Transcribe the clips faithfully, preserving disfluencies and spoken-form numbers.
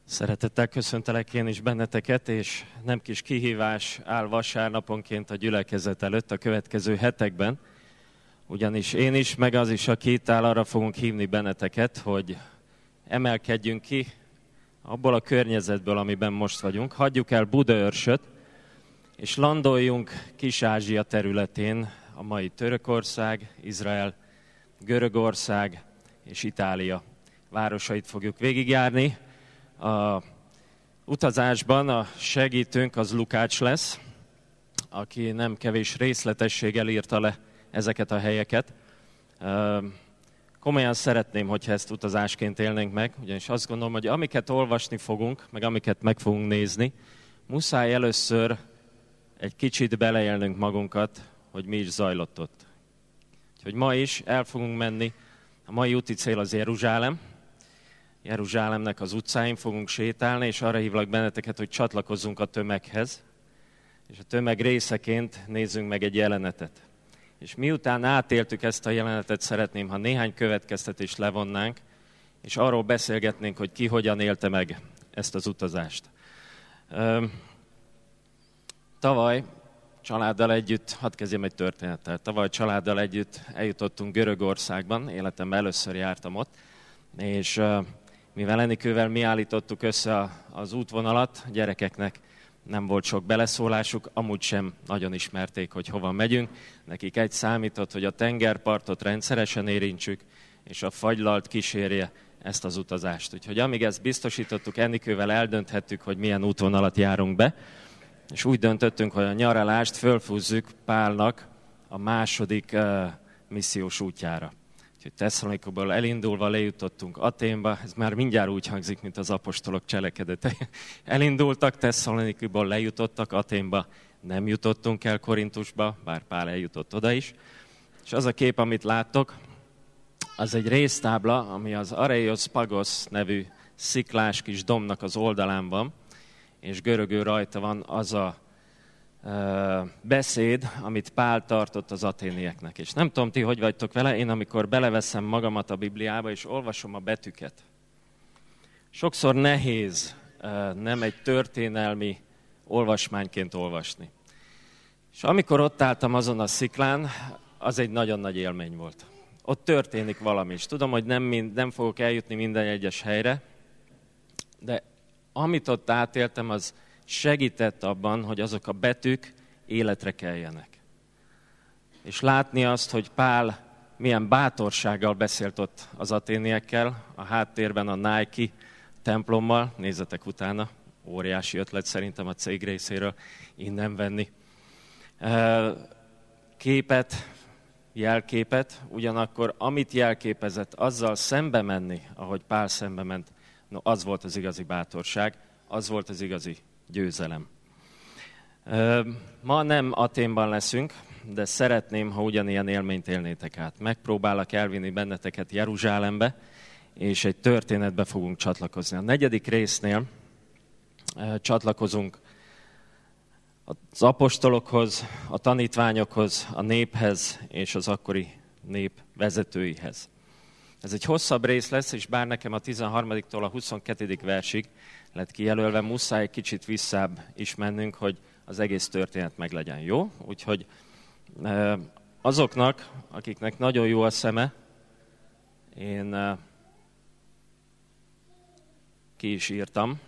Szeretettel köszöntelek én is benneteket, és nem kis kihívás áll vasárnaponként a gyülekezet előtt a következő hetekben, ugyanis én is, meg az is, aki itt áll, arra fogunk hívni benneteket, hogy emelkedjünk ki abból a környezetből, amiben most vagyunk, hagyjuk el Budaörsöt, és landoljunk Kis-Ázsia területén, a mai Törökország, Izrael, Görögország és Itália városait fogjuk végigjárni. A utazásban a segítőnk az Lukács lesz, aki nem kevés részletességgel írta le ezeket a helyeket. Komolyan szeretném, hogyha ezt utazásként élnénk meg, ugyanis azt gondolom, hogy amiket olvasni fogunk, meg amiket meg fogunk nézni, muszáj először egy kicsit beleélnünk magunkat, hogy mi is zajlott ott. Úgyhogy ma is el fogunk menni, a mai úti cél az Jeruzsálem, Jeruzsálemnek az utcáin fogunk sétálni, és arra hívlak benneteket, hogy csatlakozzunk a tömeghez, és a tömeg részeként nézzünk meg egy jelenetet. És miután átéltük ezt a jelenetet, szeretném, ha néhány következtetést levonnánk, és arról beszélgetnénk, hogy ki hogyan élte meg ezt az utazást. Tavaly családdal együtt, hadd kezdjem egy történettel, tavaly családdal együtt eljutottunk Görögországban, életemben először jártam ott, és mivel Enikővel mi állítottuk össze az útvonalat, a gyerekeknek nem volt sok beleszólásuk, amúgy sem nagyon ismerték, hogy hova megyünk. Nekik egy számított, hogy a tengerpartot rendszeresen érintsük, és a fagylalt kísérje ezt az utazást. Úgyhogy amíg ezt biztosítottuk, Enikővel eldönthettük, hogy milyen útvonalat járunk be, és úgy döntöttünk, hogy a nyaralást fölfúzzuk Pálnak a második uh, missziós útjára. Tesszalonikóból elindulva lejutottunk Athénba, ez már mindjárt úgy hangzik, mint az apostolok cselekedete. Elindultak, Tesszalonikóból lejutottak Athénba, nem jutottunk el Korintusba, bár Pál eljutott oda is. És az a kép, amit láttok, az egy résztábla, ami az Areios Pagos nevű sziklás kis dombnak az oldalán van, és görögül rajta van az a beszéd, amit Pál tartott az athénieknek. És nem tudom, ti hogy vagytok vele, én amikor beleveszem magamat a Bibliába, és olvasom a betűket, sokszor nehéz nem egy történelmi olvasmányként olvasni. És amikor ott álltam azon a sziklán, az egy nagyon nagy élmény volt. Ott történik valami, és tudom, hogy nem, mind, nem fogok eljutni minden egyes helyre, de amit ott átéltem, az segített abban, hogy azok a betűk életre keljenek. És látni azt, hogy Pál milyen bátorsággal beszélt ott az athéniekkel, a háttérben a Nike templommal, nézzetek utána, óriási ötlet szerintem a cég részéről innen venni. Képet, jelképet, ugyanakkor amit jelképezett, azzal szembe menni, ahogy Pál szembe ment, no, az volt az igazi bátorság, az volt az igazi győzelem. Ma nem Athénban leszünk, de szeretném, ha ugyanilyen élményt élnétek át. Megpróbálok elvinni benneteket Jeruzsálembe, és egy történetbe fogunk csatlakozni. A negyedik résznél csatlakozunk az apostolokhoz, a tanítványokhoz, a néphez és az akkori nép vezetőihez. Ez egy hosszabb rész lesz, és bár nekem a tizenharmadiktól a huszonkettedik versig lett kijelölve, muszáj egy kicsit visszább is mennünk, hogy az egész történet meglegyen. Jó? Úgyhogy azoknak, akiknek nagyon jó a szeme, én ki is írtam.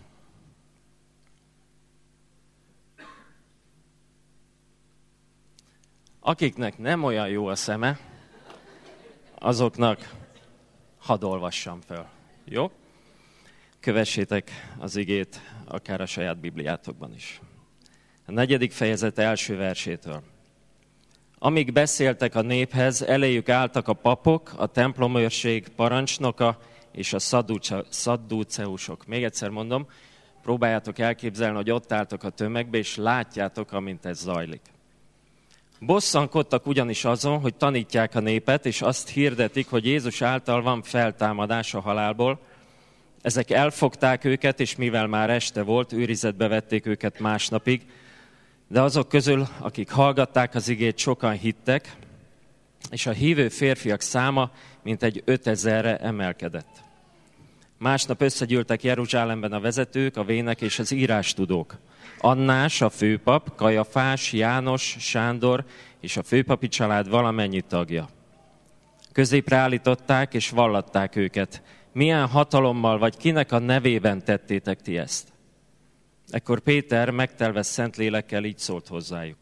Akiknek nem olyan jó a szeme, azoknak hadd olvassam föl. Jó? Kövessétek az igét, akár a saját Bibliátokban is. A negyedik fejezet első versétől. Amíg beszéltek a néphez, eléjük álltak a papok, a templomőrség parancsnoka és a szadduceusok. Még egyszer mondom, próbáljátok elképzelni, hogy ott álltok a tömegbe, és látjátok, amint ez zajlik. Bosszankodtak ugyanis azon, hogy tanítják a népet, és azt hirdetik, hogy Jézus által van feltámadás a halálból. Ezek elfogták őket, és mivel már este volt, őrizetbe vették őket másnapig, de azok közül, akik hallgatták az igét, sokan hittek, és a hívő férfiak száma mintegy ötezerre emelkedett. Másnap összegyűltek Jeruzsálemben a vezetők, a vének és az írástudók. Annás, a főpap, Kajafás, János, Sándor és a főpapi család valamennyi tagja. Középre állították és vallatták őket. Milyen hatalommal vagy kinek a nevében tettétek ti ezt? Ekkor Péter megtelve Szentlélekkel így szólt hozzájuk.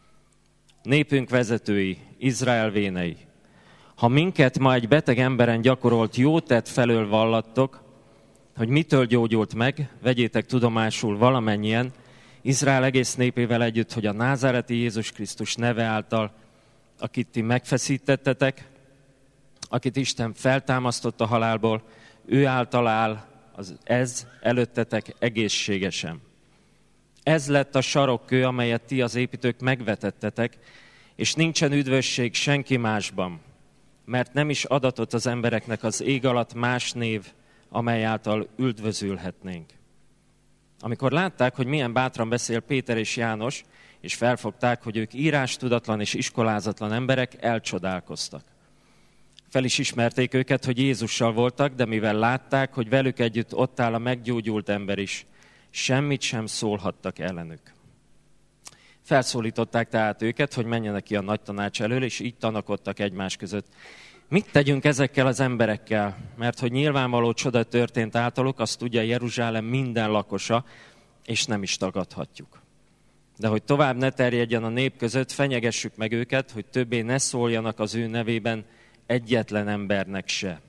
Népünk vezetői, Izrael vénei, ha minket ma egy beteg emberen gyakorolt jótett felől vallattok, hogy mitől gyógyult meg, vegyétek tudomásul valamennyien, Izrael egész népével együtt, hogy a názáreti Jézus Krisztus neve által, akit ti megfeszítettetek, akit Isten feltámasztott a halálból, ő által áll az ez előttetek egészségesen. Ez lett a sarokkő, amelyet ti az építők megvetettetek, és nincsen üdvösség senki másban, mert nem is adatott az embereknek az ég alatt más név, amely által üdvözülhetnénk. Amikor látták, hogy milyen bátran beszél Péter és János, és felfogták, hogy ők írástudatlan és iskolázatlan emberek, elcsodálkoztak. Fel is ismerték őket, hogy Jézussal voltak, de mivel látták, hogy velük együtt ott áll a meggyógyult ember is, semmit sem szólhattak ellenük. Felszólították tehát őket, hogy menjenek ki a nagy tanács elől, és így tanakodtak egymás között. Mit tegyünk ezekkel az emberekkel? Mert hogy nyilvánvaló csoda történt általuk, azt tudja Jeruzsálem minden lakosa, és nem is tagadhatjuk. De hogy tovább ne terjedjen a nép között, fenyegessük meg őket, hogy többé ne szóljanak az ő nevében egyetlen embernek se.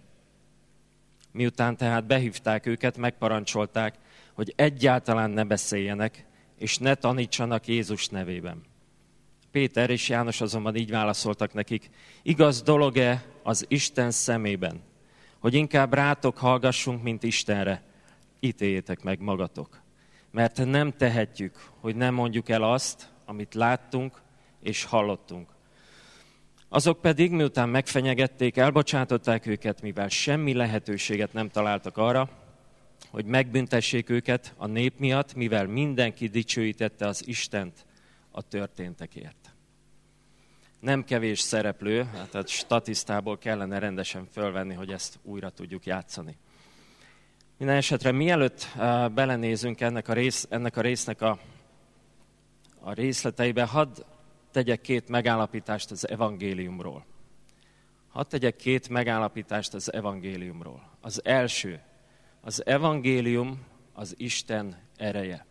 Miután tehát behívták őket, megparancsolták, hogy egyáltalán ne beszéljenek, és ne tanítsanak Jézus nevében. Péter és János azonban így válaszoltak nekik, igaz dolog-e az Isten szemében, hogy inkább rátok hallgassunk, mint Istenre, ítéljétek meg magatok. Mert nem tehetjük, hogy nem mondjuk el azt, amit láttunk és hallottunk. Azok pedig, miután megfenyegették, elbocsátották őket, mivel semmi lehetőséget nem találtak arra, hogy megbüntessék őket a nép miatt, mivel mindenki dicsőítette az Istent a történtekért. Nem kevés szereplő, tehát statisztából kellene rendesen fölvenni, hogy ezt újra tudjuk játszani. Minden esetre mielőtt belenézünk ennek a, rész, ennek a résznek a, a részleteibe, hadd tegyek két megállapítást az evangéliumról. Hadd tegyek két megállapítást az evangéliumról. Az első, az evangélium az Isten ereje.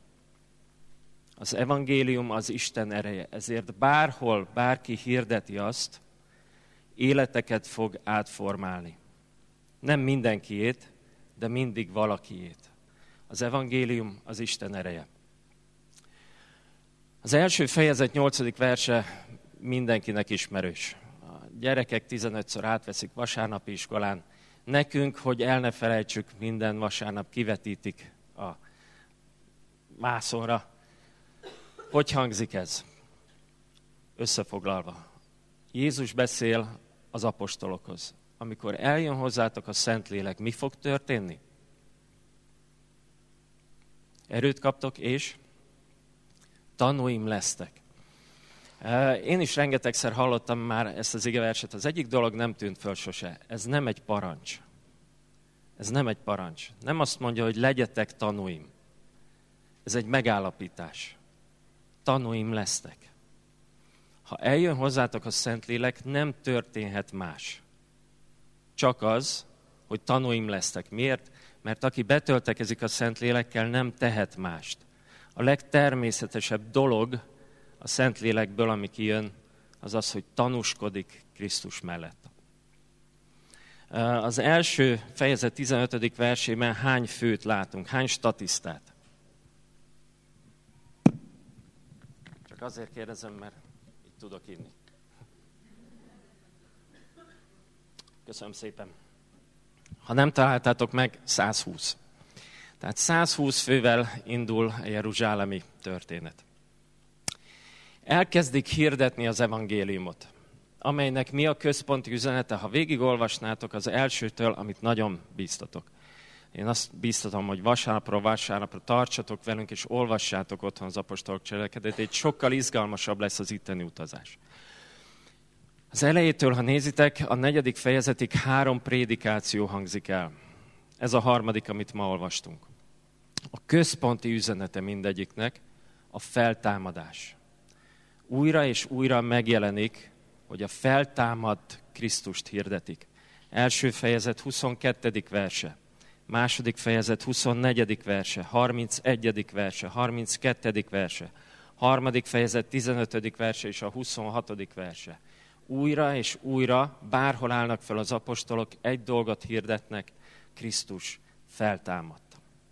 Az evangélium az Isten ereje. Ezért bárhol bárki hirdeti azt, életeket fog átformálni. Nem mindenkiét, de mindig valakiét. Az evangélium az Isten ereje. Az első fejezet nyolcadik verse mindenkinek ismerős. A gyerekek tizenötször átveszik vasárnapi iskolán. Nekünk, hogy el ne felejtsük, minden vasárnap kivetítik a mászonra. Hogy hangzik ez? Összefoglalva. Jézus beszél az apostolokhoz. Amikor eljön hozzátok a Szentlélek, mi fog történni? Erőt kaptok, és tanúim lesztek. Én is rengetegszer hallottam már ezt az igeverset. Az egyik dolog nem tűnt föl sose. Ez nem egy parancs. Ez nem egy parancs. Nem azt mondja, hogy legyetek tanúim. Ez egy megállapítás. Tanúim lesztek. Ha eljön hozzátok a Szentlélek, nem történhet más. Csak az, hogy tanúim lesztek. Miért? Mert aki betöltekezik a Szentlélekkel, nem tehet mást. A legtermészetesebb dolog a Szentlélekből, ami kijön, az az, hogy tanúskodik Krisztus mellett. Az első fejezet tizenötödik versében hány főt látunk, hány statisztát? Csak azért kérdezem, mert így tudok inni. Köszönöm szépen. Ha nem találtátok meg, száz húsz. Tehát száz húsz fővel indul a jeruzsálemi történet. Elkezdik hirdetni az evangéliumot, amelynek mi a központi üzenete, ha végigolvasnátok az elsőtől, amit nagyon bíztatok. Én azt bíztatom, hogy vasárnapról vasárnapra tartsatok velünk, és olvassátok otthon az apostolok cselekedetét, sokkal izgalmasabb lesz az itteni utazás. Az elejétől, ha nézitek, a negyedik fejezetig három prédikáció hangzik el. Ez a harmadik, amit ma olvastunk. A központi üzenete mindegyiknek a feltámadás. Újra és újra megjelenik, hogy a feltámadt Krisztust hirdetik. Első fejezet huszonkettedik verse, második fejezet huszonnegyedik verse, harmincegyedik verse, harminckettedik verse, harmadik fejezet tizenötödik verse és a huszonhatodik verse. Újra és újra, bárhol állnak fel az apostolok, egy dolgot hirdetnek, Krisztus feltámadt.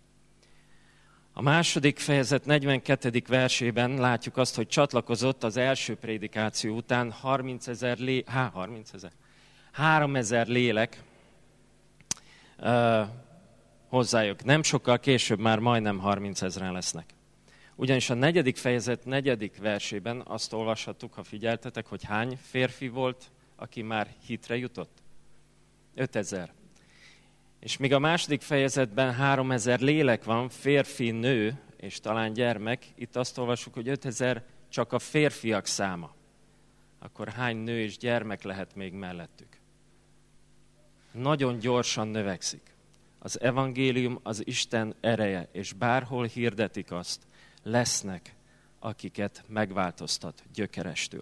A második fejezet negyvenkettedik versében látjuk azt, hogy csatlakozott az első prédikáció után harmincezer lé... Há, harmincezer? háromezer lélek uh, hozzájuk. Nem sokkal később már majdnem harmincezren lesznek. Ugyanis a negyedik fejezet negyedik versében azt olvashattuk, ha figyeltetek, hogy hány férfi volt, aki már hitre jutott? ötezer. És míg a második fejezetben háromezer lélek van, férfi, nő és talán gyermek, itt azt olvassuk, hogy ötezer csak a férfiak száma. Akkor hány nő és gyermek lehet még mellettük? Nagyon gyorsan növekszik. Az evangélium az Isten ereje, és bárhol hirdetik azt, lesznek, akiket megváltoztat gyökerestől.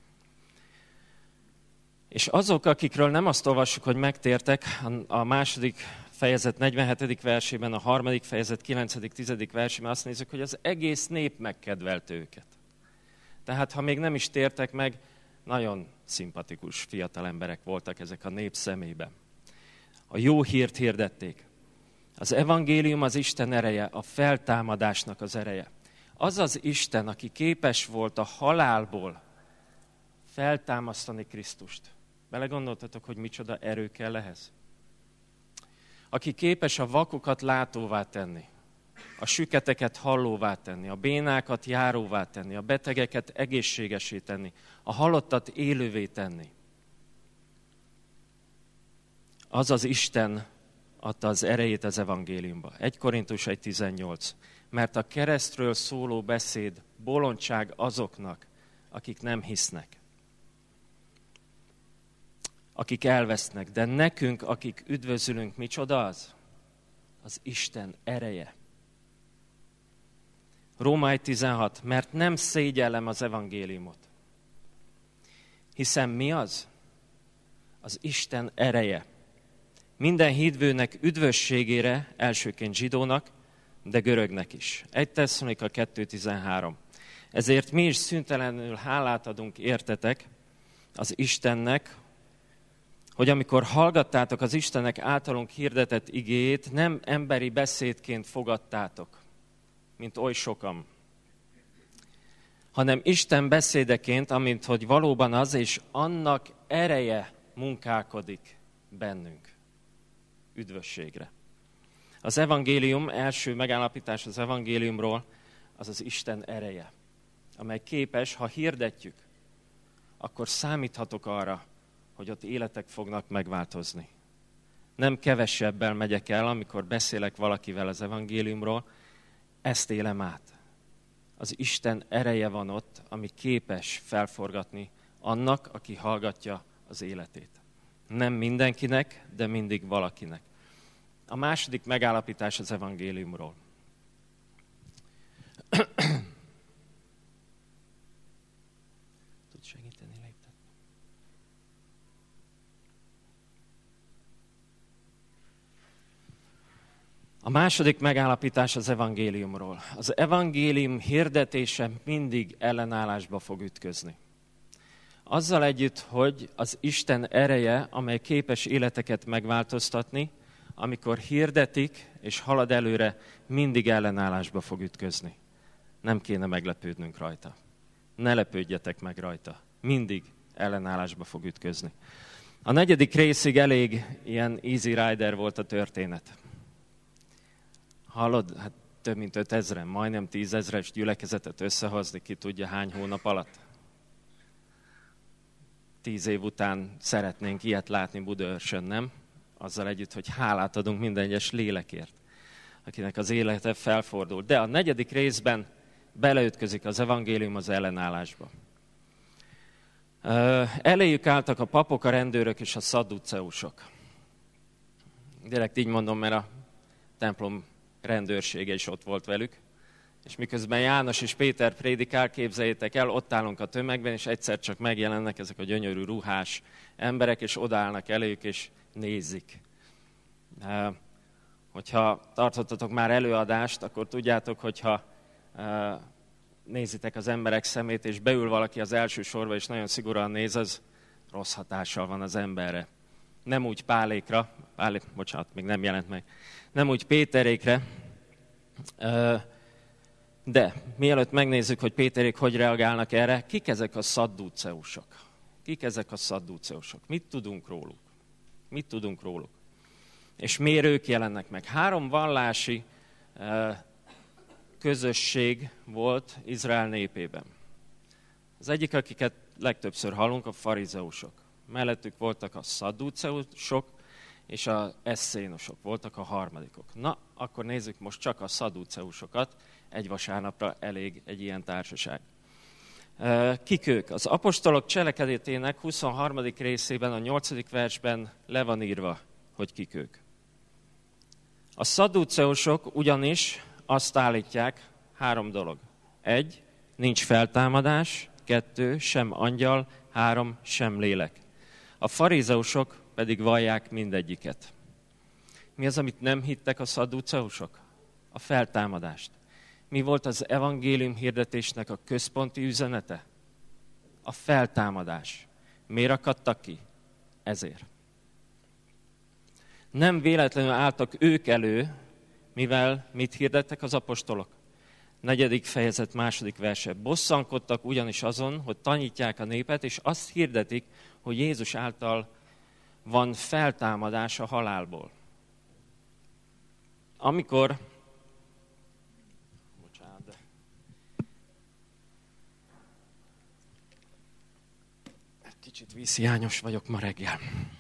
És azok, akikről nem azt olvassuk, hogy megtértek, a második fejezet negyvenhetedik versében, a harmadik fejezet kilencedik tizedik versében azt nézzük, hogy az egész nép megkedvelte őket. Tehát, ha még nem is tértek meg, nagyon szimpatikus fiatal emberek voltak ezek a nép szemében. A jó hírt hirdették. Az evangélium az Isten ereje, a feltámadásnak az ereje. Az az Isten, aki képes volt a halálból feltámasztani Krisztust. Belegondoltatok, hogy micsoda erő kell ehhez? Aki képes a vakokat látóvá tenni, a süketeket hallóvá tenni, a bénákat járóvá tenni, a betegeket egészségesé tenni, a halottat élővé tenni. Az az Isten adta az erejét az evangéliumba. egy Korintus egy tizennyolc. Mert a keresztről szóló beszéd bolondság azoknak, akik nem hisznek. Akik elvesznek, de nekünk, akik üdvözülünk, micsoda az? Az Isten ereje. Róma egy tizenhat. Mert nem szégyellem az evangéliumot. Hiszen mi az? Az Isten ereje. Minden hívőnek üdvösségére, elsőként zsidónak, de görögnek is. egy Tesszalonika kettő tizenhárom. Ezért mi is szüntelenül hálát adunk értetek az Istennek, hogy amikor hallgattátok az Istennek általunk hirdetett igéjét, nem emberi beszédként fogadtátok, mint oly sokan, hanem Isten beszédeként, amint hogy valóban az, és annak ereje munkálkodik bennünk üdvösségre. Az evangélium, első megállapítás az evangéliumról, az az Isten ereje, amely képes, ha hirdetjük, akkor számíthatok arra, hogy ott életek fognak megváltozni. Nem kevesebbel megyek el, amikor beszélek valakivel az evangéliumról, ezt élem át. Az Isten ereje van ott, ami képes felforgatni annak, aki hallgatja az életét. Nem mindenkinek, de mindig valakinek. A második megállapítás az evangéliumról. Tudsz segíteni, léptet? A második megállapítás az evangéliumról. Az evangélium hirdetése mindig ellenállásba fog ütközni. Azzal együtt, hogy az Isten ereje, amely képes életeket megváltoztatni, amikor hirdetik és halad előre, mindig ellenállásba fog ütközni. Nem kéne meglepődnünk rajta. Ne lepődjetek meg rajta. Mindig ellenállásba fog ütközni. A negyedik részig elég ilyen easy rider volt a történet. Hallod? Hát több mint ötezren, majdnem tízezres gyülekezetet összehozni, ki tudja hány hónap alatt. Tíz év után szeretnénk ilyet látni Budaörsön, nem? Azzal együtt, hogy hálát adunk minden egyes lélekért, akinek az élete felfordul. De a negyedik részben beleütközik az evangélium az ellenállásba. Eléjük álltak a papok, a rendőrök és a szadduceusok. Direkt így mondom, mert a templom rendőrsége is ott volt velük. És miközben János és Péter prédikál, képzeljétek el, ott állunk a tömegben, és egyszer csak megjelennek ezek a gyönyörű ruhás emberek, és odaállnak eléjük, és nézik. Hogyha tartottatok már előadást, akkor tudjátok, hogyha nézitek az emberek szemét, és beül valaki az első sorba, és nagyon szigorúan néz, az rossz hatással van az emberre. Nem úgy Pálékra, Pálé, bocsánat, még nem jelent meg, nem úgy Péterékre, de mielőtt megnézzük, hogy Péterék hogy reagálnak erre, kik ezek a szadduceusok? Kik ezek a szadduceusok? Mit tudunk róluk? Mit tudunk róluk? És miért ők jelennek meg? Három vallási közösség volt Izrael népében. Az egyik, akiket legtöbbször hallunk, a farizeusok. Mellettük voltak a szadduceusok, és az eszénosok voltak a harmadikok. Na, akkor nézzük most csak a szadduceusokat, egy vasárnapra elég egy ilyen társaság. Kik ők? Az apostolok cselekedetének huszonharmadik részében, a nyolcadik versben le van írva, hogy kik ők. A szadduceusok ugyanis azt állítják, három dolog. Egy, nincs feltámadás, kettő, sem angyal, három, sem lélek. A farizeusok pedig vallják mindegyiket. Mi az, amit nem hittek a szadduceusok? A feltámadást. Mi volt az evangélium hirdetésnek a központi üzenete? A feltámadás. Miért akadtak ki? Ezért. Nem véletlenül álltak ők elő, mivel mit hirdettek az apostolok? Negyedik fejezet, második verse. Bosszankodtak ugyanis azon, hogy tanítják a népet, és azt hirdetik, hogy Jézus által van feltámadás a halálból. Amikor bocsánat, de kicsit vízhiányos vagyok ma reggel.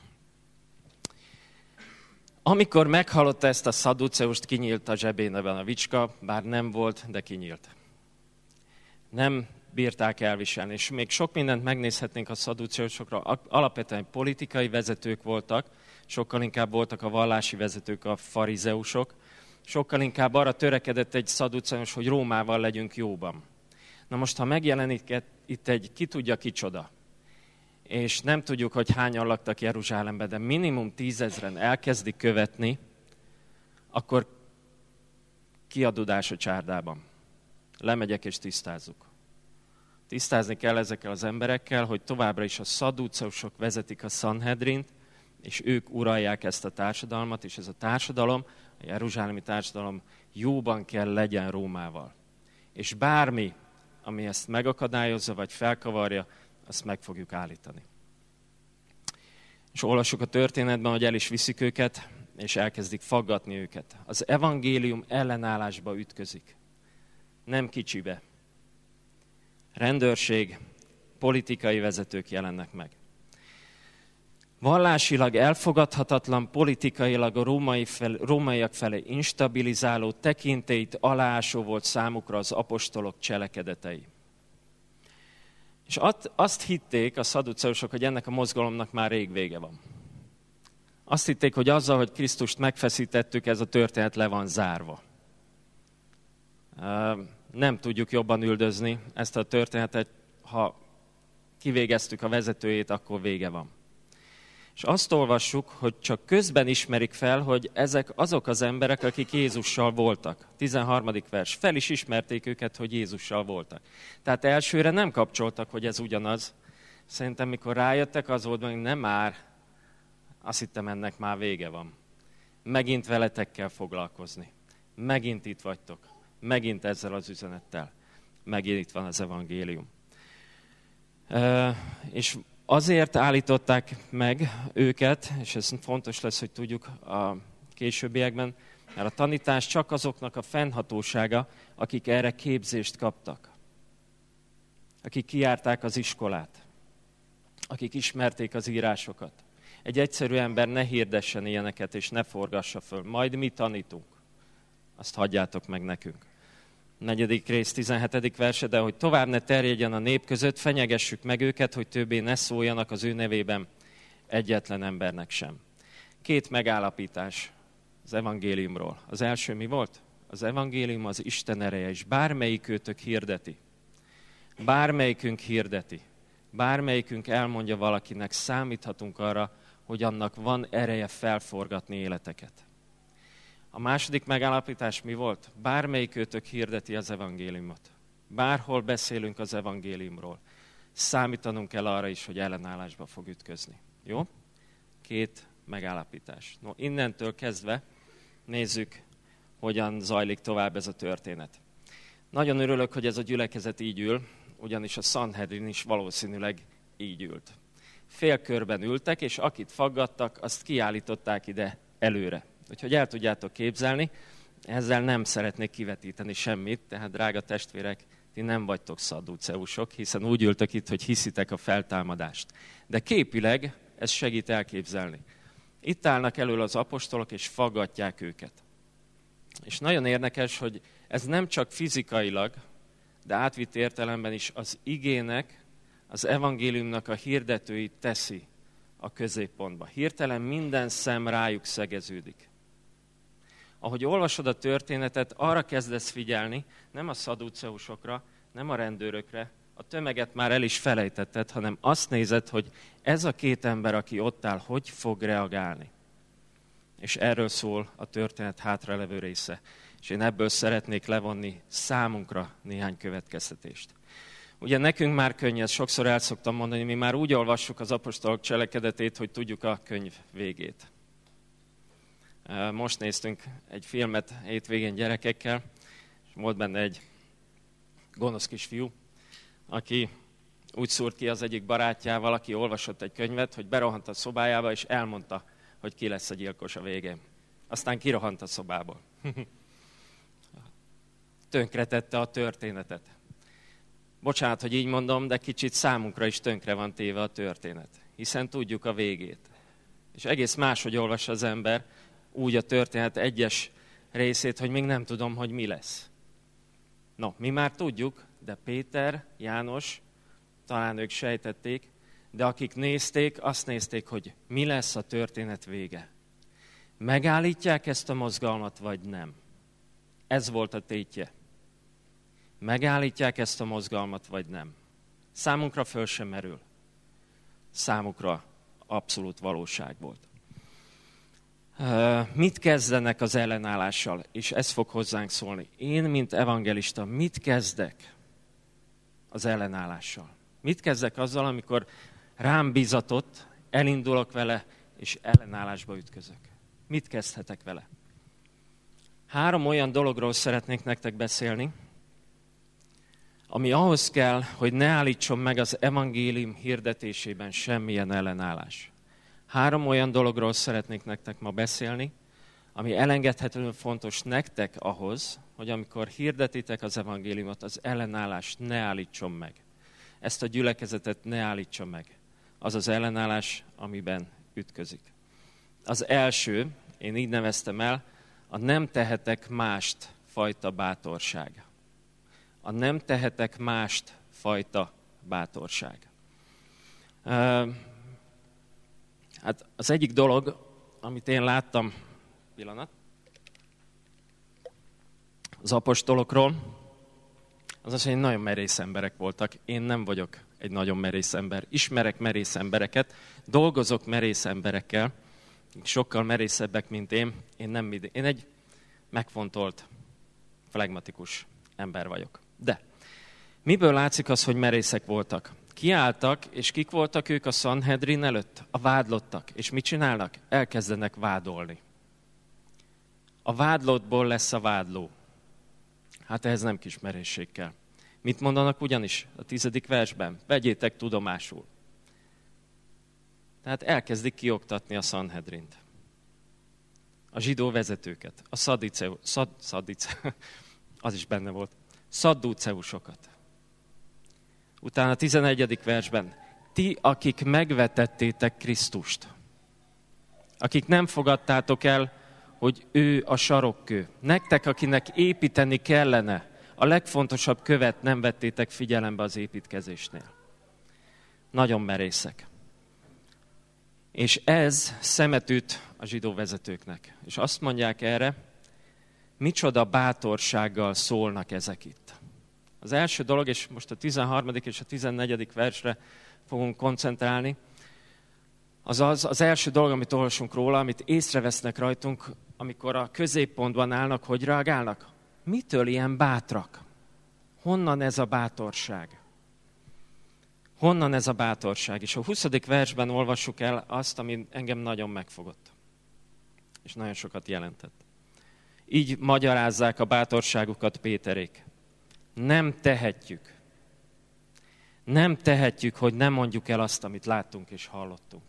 Amikor meghallotta ezt a szadduceust, kinyílt a zsebében a vicska, bár nem volt, de kinyílt. Nem bírták elviselni, és még sok mindent megnézhetnénk a szadduceusokra. Alapvetően politikai vezetők voltak, sokkal inkább voltak a vallási vezetők, a farizeusok, sokkal inkább arra törekedett egy szadduceus, hogy Rómával legyünk jóban. Na most, ha megjelenik itt egy ki tudja kicsoda, és nem tudjuk, hogy hányan laktak Jeruzsálemben, de minimum tízezren elkezdik követni, akkor kiadudás a csárdában. Lemegyek és tisztázzuk. Tisztázni kell ezekkel az emberekkel, hogy továbbra is a szadduceusok vezetik a Sanhedrint, és ők uralják ezt a társadalmat, és ez a társadalom, a jeruzsálemi társadalom jóban kell legyen Rómával. És bármi, ami ezt megakadályozza, vagy felkavarja, azt meg fogjuk állítani. És olvassuk a történetben, hogy el is viszik őket, és elkezdik faggatni őket. Az evangélium ellenállásba ütközik. Nem kicsibe. Rendőrség, politikai vezetők jelennek meg. Vallásilag elfogadhatatlan, politikailag a római fel, rómaiak felé instabilizáló, tekintélyt aláásó volt számukra az apostolok cselekedetei. És azt hitték a szadduceusok, hogy ennek a mozgalomnak már rég vége van. Azt hitték, hogy azzal, hogy Krisztust megfeszítettük, ez a történet le van zárva. Nem tudjuk jobban üldözni ezt a történetet, ha kivégeztük a vezetőjét, akkor vége van. És azt olvassuk, hogy csak közben ismerik fel, hogy ezek azok az emberek, akik Jézussal voltak. tizenharmadik vers. Fel is ismerték őket, hogy Jézussal voltak. Tehát elsőre nem kapcsoltak, hogy ez ugyanaz. Szerintem, mikor rájöttek, az volt, hogy nem már, azt hittem, ennek már vége van. Megint veletek kell foglalkozni. Megint itt vagytok. Megint ezzel az üzenettel. Megint itt van az evangélium. E, és azért állították meg őket, és ez fontos lesz, hogy tudjuk a későbbiekben, mert a tanítás csak azoknak a fennhatósága, akik erre képzést kaptak. Akik kijárták az iskolát. Akik ismerték az írásokat. Egy egyszerű ember ne hirdessen ilyeneket, és ne forgassa föl. Majd mi tanítunk. Azt hagyjátok meg nekünk. Negyedik rész, tizenhetedik verse, de hogy tovább ne terjedjen a nép között, fenyegessük meg őket, hogy többé ne szóljanak az ő nevében egyetlen embernek sem. Két megállapítás az evangéliumról. Az első mi volt? Az evangélium az Isten ereje, és bármelyikőtök hirdeti. Bármelyikünk hirdeti. Bármelyikünk elmondja valakinek, számíthatunk arra, hogy annak van ereje felforgatni életeket. A második megállapítás mi volt? Bármelyikőtök hirdeti az evangéliumot. Bárhol beszélünk az evangéliumról. Számítanunk kell arra is, hogy ellenállásba fog ütközni. Jó? Két megállapítás. No, innentől kezdve nézzük, hogyan zajlik tovább ez a történet. Nagyon örülök, hogy ez a gyülekezet így ül, ugyanis a Sanhedrin is valószínűleg így ült. Félkörben ültek, és akit faggattak, azt kiállították ide előre. Úgyhogy el tudjátok képzelni, ezzel nem szeretnék kivetíteni semmit, tehát drága testvérek, ti nem vagytok szadduceusok, hiszen úgy ültök itt, hogy hiszitek a feltámadást. De képileg ez segít elképzelni. Itt állnak elől az apostolok, és faggatják őket. És nagyon érdekes, hogy ez nem csak fizikailag, de átvitt értelemben is az igének, az evangéliumnak a hirdetőit teszi a középpontba. Hirtelen minden szem rájuk szegeződik. Ahogy olvasod a történetet, arra kezdesz figyelni, nem a szadduceusokra, nem a rendőrökre, a tömeget már el is felejtetted, hanem azt nézed, hogy ez a két ember, aki ott áll, hogy fog reagálni. És erről szól a történet hátralevő része. És én ebből szeretnék levonni számunkra néhány következtetést. Ugye nekünk már könnyű, ezt sokszor el szoktam mondani, mi már úgy olvassuk az apostolok cselekedetét, hogy tudjuk a könyv végét. Most néztünk egy filmet hétvégén gyerekekkel, és volt benne egy gonosz kisfiú, aki úgy szúrt ki az egyik barátjával, aki olvasott egy könyvet, hogy berohant a szobájába, és elmondta, hogy ki lesz a gyilkos a végén. Aztán kirohant a szobából. Tönkretette a történetet. Bocsánat, hogy így mondom, de kicsit számunkra is tönkre van téve a történet, hiszen tudjuk a végét. És egész máshogy olvas az ember úgy a történet egyes részét, hogy még nem tudom, hogy mi lesz. No, mi már tudjuk, de Péter, János, talán ők sejtették, de akik nézték, azt nézték, hogy mi lesz a történet vége. Megállítják ezt a mozgalmat, vagy nem? Ez volt a tétje. Megállítják ezt a mozgalmat, vagy nem? Számunkra föl sem merül. Számukra abszolút valóság volt. Mit kezdenek az ellenállással? És ez fog hozzánk szólni. Én, mint evangelista, mit kezdek az ellenállással? Mit kezdek azzal, amikor rám bizatott, elindulok vele, és ellenállásba ütközök? Mit kezdhetek vele? Három olyan dologról szeretnék nektek beszélni, ami ahhoz kell, hogy ne állítson meg az evangélium hirdetésében semmilyen ellenállás. Három olyan dologról szeretnék nektek ma beszélni, ami elengedhetetlenül fontos nektek ahhoz, hogy amikor hirdetitek az evangéliumot, az ellenállás ne állítson meg. Ezt a gyülekezetet ne állítsa meg. Az az ellenállás, amiben ütközik. Az első, én így neveztem el, a nem tehetek mást fajta bátorság. A nem tehetek mást fajta bátorság. Hát az egyik dolog, amit én láttam, pillanat, az apostolokról, az az, hogy nagyon merész emberek voltak. Én nem vagyok egy nagyon merész ember. Ismerek merész embereket, dolgozok merész emberekkel, sokkal merészebbek, mint én. Én, nem, én egy megfontolt, flegmatikus ember vagyok. De miből látszik az, hogy merészek voltak? Kiálltak, és kik voltak ők a Sanhedrin előtt? A vádlottak. És mit csinálnak? Elkezdenek vádolni. A vádlottból lesz a vádló. Hát ehhez nem kis merészség kell. Mit mondanak ugyanis a tizedik versben? Vegyétek tudomásul. Tehát elkezdik kioktatni a Sanhedrint. A zsidó vezetőket, a szadiceu, szad, szadice, az is benne volt, szadduceusokat. Utána a tizenegyedik versben, ti, akik megvetettétek Krisztust, akik nem fogadtátok el, hogy ő a sarokkő. Nektek, akinek építeni kellene, a legfontosabb követ nem vettétek figyelembe az építkezésnél. Nagyon merészek. És ez szemet üt a zsidó vezetőknek. És azt mondják erre, micsoda bátorsággal szólnak ezek itt. Az első dolog, és most a tizenharmadik és a tizennegyedik versre fogunk koncentrálni, az az, az első dolog, amit olvasunk róla, amit észrevesznek rajtunk, amikor a középpontban állnak, hogy reagálnak. Mitől ilyen bátrak? Honnan ez a bátorság? Honnan ez a bátorság? És a huszadik versben olvassuk el azt, ami engem nagyon megfogott. És nagyon sokat jelentett. Így magyarázzák a bátorságukat Péterék. Nem tehetjük. Nem tehetjük, hogy nem mondjuk el azt, amit láttunk és hallottunk.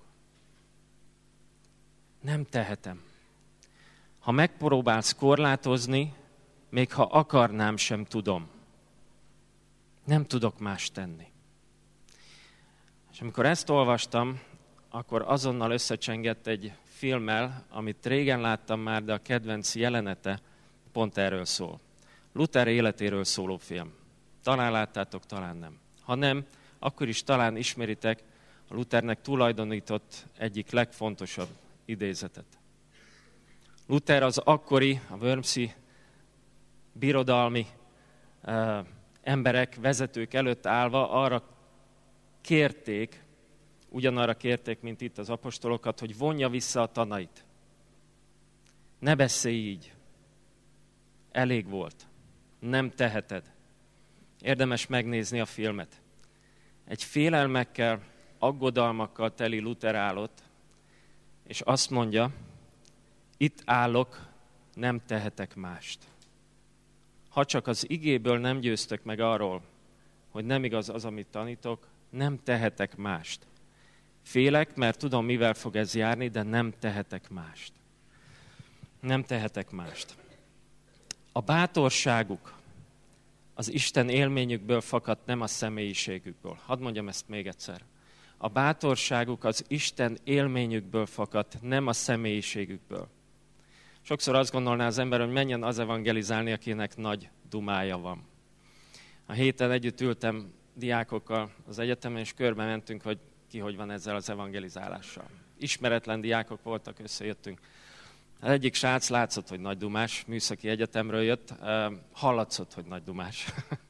Nem tehetem. Ha megpróbálsz korlátozni, még ha akarnám, sem tudom. Nem tudok más tenni. És amikor ezt olvastam, akkor azonnal összecsengett egy filmmel, amit régen láttam már, de a kedvenc jelenete pont erről szól. Luther életéről szóló film. Talán láttátok, talán nem. Ha nem, akkor is talán ismeritek a Luthernek tulajdonított egyik legfontosabb idézetet. Luther az akkori, a Wormsi birodalmi uh, emberek, vezetők előtt állva arra kérték, ugyanarra kérték, mint itt az apostolokat, hogy vonja vissza a tanait. Ne beszélj így. Elég volt. Nem teheted. Érdemes megnézni a filmet. Egy félelmekkel, aggodalmakkal teli Luther állott, és azt mondja, itt állok, nem tehetek mást. Ha csak az igéből nem győztök meg arról, hogy nem igaz az, amit tanítok, nem tehetek mást. Félek, mert tudom, mivel fog ez járni, de nem tehetek mást. Nem tehetek mást. A bátorságuk az Isten élményükből fakadt, nem a személyiségükből. Hadd mondjam ezt még egyszer. A bátorságuk az Isten élményükből fakadt, nem a személyiségükből. Sokszor azt gondolná az ember, hogy menjen az evangelizálni, akinek nagy dumája van. A héten együtt ültem diákokkal az egyetemen, és körbe mentünk, hogy ki hogy van ezzel az evangelizálással. Ismeretlen diákok voltak, összejöttünk. Az egyik srác látszott, hogy nagy dumás, műszaki egyetemről jött, hallatszott, hogy nagy dumás.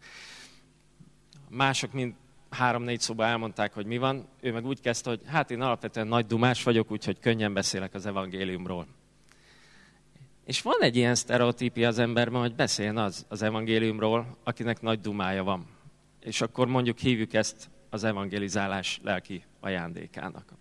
Mások mind három-négy szóba elmondták, hogy mi van. Ő meg úgy kezdte, hogy hát én alapvetően nagy dumás vagyok, úgyhogy könnyen beszélek az evangéliumról. És van egy ilyen sztereotípia az emberben, hogy beszéljen az az evangéliumról, akinek nagy dumája van. És akkor mondjuk hívjuk ezt az evangelizálás lelki ajándékának.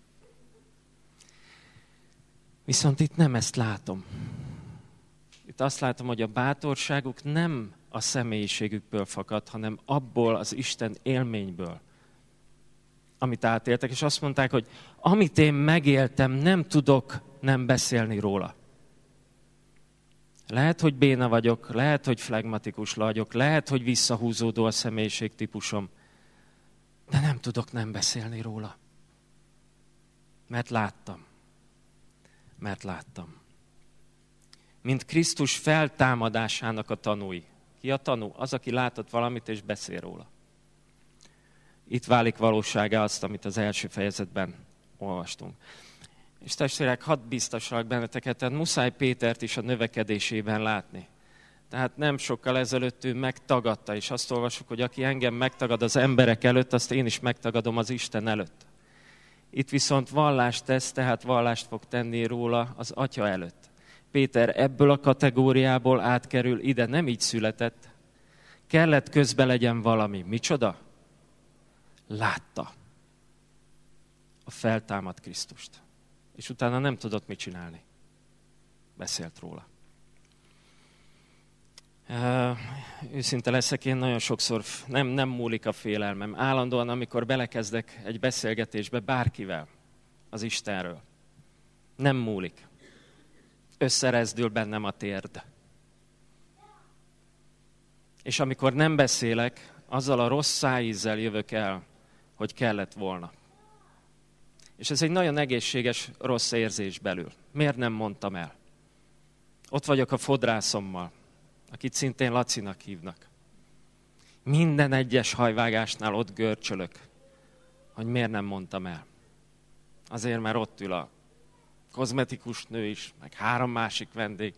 Viszont itt nem ezt látom. Itt azt látom, hogy a bátorságuk nem a személyiségükből fakad, hanem abból az Isten élményből, amit átéltek. És azt mondták, hogy amit én megéltem, nem tudok nem beszélni róla. Lehet, hogy béna vagyok, lehet, hogy flegmatikus vagyok, lehet, hogy visszahúzódó a személyiségtípusom, de nem tudok nem beszélni róla. Mert láttam. Mert láttam. Mint Krisztus feltámadásának a tanúi. Ki a tanú? Az, aki látott valamit és beszél róla. Itt válik valóságá azt, amit az első fejezetben olvastunk. És testvérek, hadd biztosalak benneteket, tehát muszáj Pétert is a növekedésében látni. Tehát nem sokkal ezelőtt ő megtagadta, és azt olvasjuk, hogy aki engem megtagad az emberek előtt, azt én is megtagadom az Isten előtt. Itt viszont vallást tesz, tehát vallást fog tenni róla az Atya előtt. Péter ebből a kategóriából átkerül ide, nem így született. Kellett közbe legyen valami. Micsoda? Látta a feltámadt Krisztust. És utána nem tudott mit csinálni. Beszélt róla. Uh, őszinte leszek, én nagyon sokszor nem, nem múlik a félelmem. Állandóan, amikor belekezdek egy beszélgetésbe bárkivel az Istenről, nem múlik. Összerezdül bennem a térd. És amikor nem beszélek, azzal a rossz szájízzel jövök el, hogy kellett volna. És ez egy nagyon egészséges rossz érzés belül. Miért nem mondtam el? Ott vagyok a fodrászommal, akit szintén Lacinak hívnak. Minden egyes hajvágásnál ott görcsölök, hogy miért nem mondtam el. Azért, mert ott ül a kozmetikus nő is, meg három másik vendég.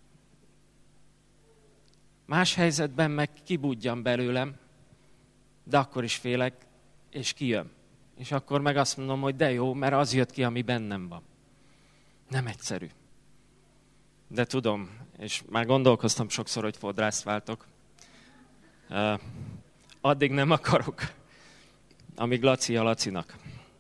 Más helyzetben meg kibudjan belőlem, de akkor is félek, és kijön. És akkor meg azt mondom, hogy de jó, mert az jött ki, ami bennem van. Nem egyszerű. De tudom, és már gondolkoztam sokszor, hogy fodrászt váltok. Uh, addig nem akarok, amíg Laci a Lacinak.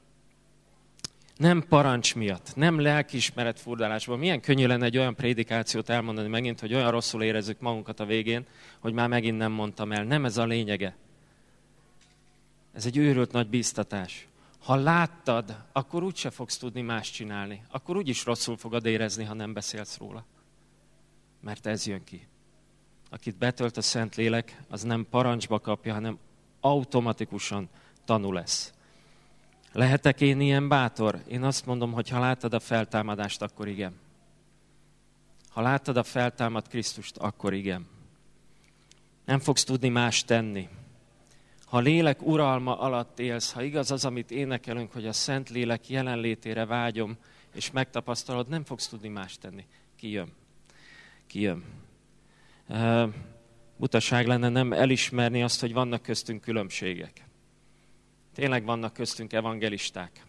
Nem parancs miatt, nem lelkiismeret furdalásban. Milyen könnyű lenne egy olyan prédikációt elmondani megint, hogy olyan rosszul érezzük magunkat a végén, hogy már megint nem mondtam el. Nem ez a lényege. Ez egy őrült nagy bíztatás. Ha láttad, akkor úgyse fogsz tudni más csinálni. Akkor úgyis rosszul fogod érezni, ha nem beszélsz róla. Mert ez jön ki. Akit betölt a Szentlélek, az nem parancsba kapja, hanem automatikusan tanul lesz. Lehetek én ilyen bátor? Én azt mondom, hogy ha láttad a feltámadást, akkor igen. Ha láttad a feltámadt Krisztust, akkor igen. Nem fogsz tudni más tenni. Ha a lélek uralma alatt élsz, ha igaz az, amit énekelünk, hogy a Szentlélek jelenlétére vágyom, és megtapasztalod, nem fogsz tudni más tenni. Kijön. Kijön. Uh, butaság lenne nem elismerni azt, hogy vannak köztünk különbségek. Tényleg vannak köztünk evangelisták.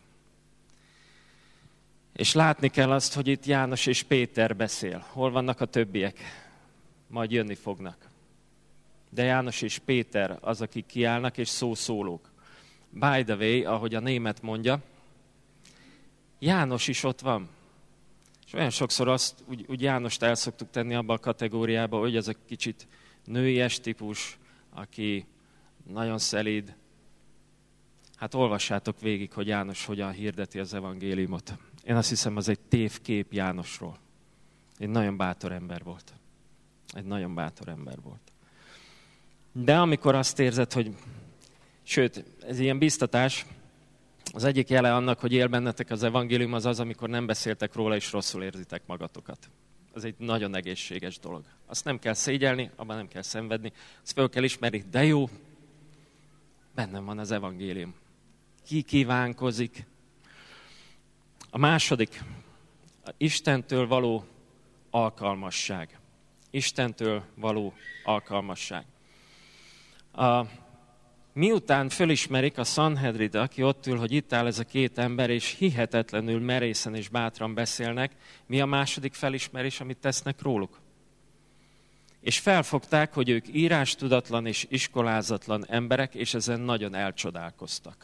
És látni kell azt, hogy itt János és Péter beszél. Hol vannak a többiek? Majd jönni fognak. De János és Péter az, akik kiállnak, és szószólók. By the way, ahogy a német mondja, János is ott van. És olyan sokszor azt, úgy, úgy Jánost el szoktuk tenni abba a kategóriába, hogy ez a kicsit nőies típus, aki nagyon szelíd. Hát olvassátok végig, hogy János hogyan hirdeti az evangéliumot. Én azt hiszem, az egy tévkép Jánosról. Egy nagyon bátor ember volt. Egy nagyon bátor ember volt. De amikor azt érzed, hogy, sőt, ez ilyen biztatás, az egyik jele annak, hogy él bennetek az evangélium, az az, amikor nem beszéltek róla, és rosszul érzitek magatokat. Ez egy nagyon egészséges dolog. Azt nem kell szégyelni, abban nem kell szenvedni, azt fel kell ismerni, de jó, bennem van az evangélium. Ki kívánkozik. A második, a Istentől való alkalmasság. Istentől való alkalmasság. A, miután fölismerik a Sanhedrin, aki ott ül, hogy itt áll ez a két ember, és hihetetlenül merészen és bátran beszélnek, mi a második felismerés, amit tesznek róluk? És felfogták, hogy ők írástudatlan és iskolázatlan emberek, és ezen nagyon elcsodálkoztak.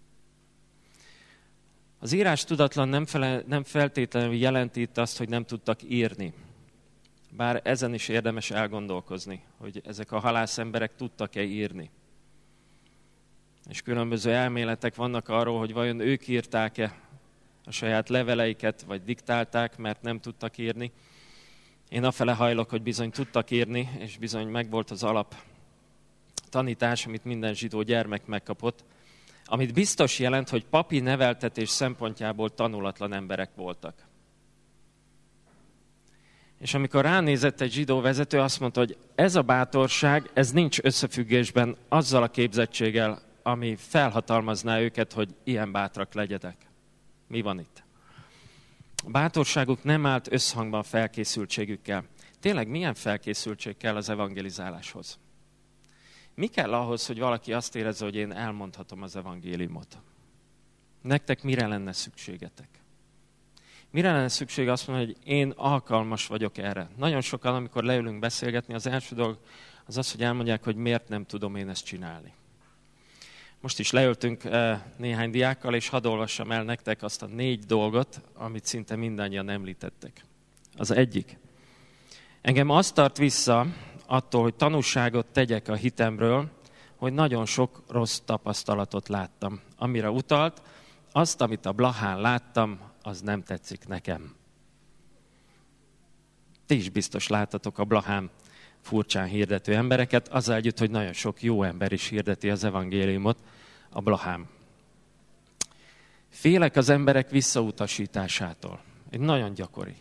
Az írástudatlan nem, fele, nem feltétlenül jelenti itt azt, hogy nem tudtak írni. Bár ezen is érdemes elgondolkozni, hogy ezek a halász emberek tudtak-e írni. És különböző elméletek vannak arról, hogy vajon ők írták-e a saját leveleiket, vagy diktálták, mert nem tudtak írni. Én afele hajlok, hogy bizony tudtak írni, és bizony megvolt az alap tanítás, amit minden zsidó gyermek megkapott, amit biztos jelent, hogy papi neveltetés szempontjából tanulatlan emberek voltak. És amikor ránézett egy zsidó vezető, azt mondta, hogy ez a bátorság, ez nincs összefüggésben azzal a képzettséggel, ami felhatalmazná őket, hogy ilyen bátrak legyetek. Mi van itt? A bátorságuk nem állt összhangban felkészültségükkel. Tényleg milyen felkészültség kell az evangelizáláshoz? Mi kell ahhoz, hogy valaki azt érezze, hogy én elmondhatom az evangéliumot? Nektek mire lenne szükségetek? Mire lenne szükség azt mondani, hogy én alkalmas vagyok erre? Nagyon sokan, amikor leülünk beszélgetni, az első dolog az az, hogy elmondják, hogy miért nem tudom én ezt csinálni. Most is leültünk néhány diákkal, és hadd olvassam el nektek azt a négy dolgot, amit szinte mindannyian említettek. Az egyik. Engem azt tart vissza attól, hogy tanúságot tegyek a hitemről, hogy nagyon sok rossz tapasztalatot láttam. Amire utalt, azt, amit a Blahán láttam, az nem tetszik nekem. Ti is biztos láttatok a Blahán furcsán hirdető embereket, azzal együtt, hogy nagyon sok jó ember is hirdeti az evangéliumot a Blahán. Félek az emberek visszautasításától. Egy nagyon gyakori.